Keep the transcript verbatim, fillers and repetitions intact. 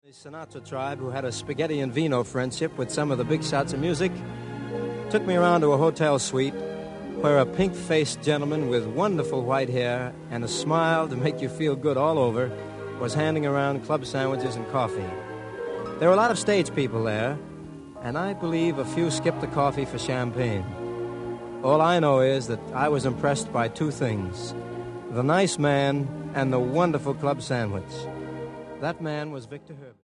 The Sinatra tribe, who had a spaghetti and vino friendship with some of the big shots of music, took me around to a hotel suite where a pink-faced gentleman with wonderful white hair and a smile to make you feel good all over was handing around club sandwiches and coffee. There were a lot of stage people there, and I believe a few skipped the coffee for champagne. All I know is that I was impressed by two things: the nice man and the wonderful club sandwich. That man was Victor Herbert.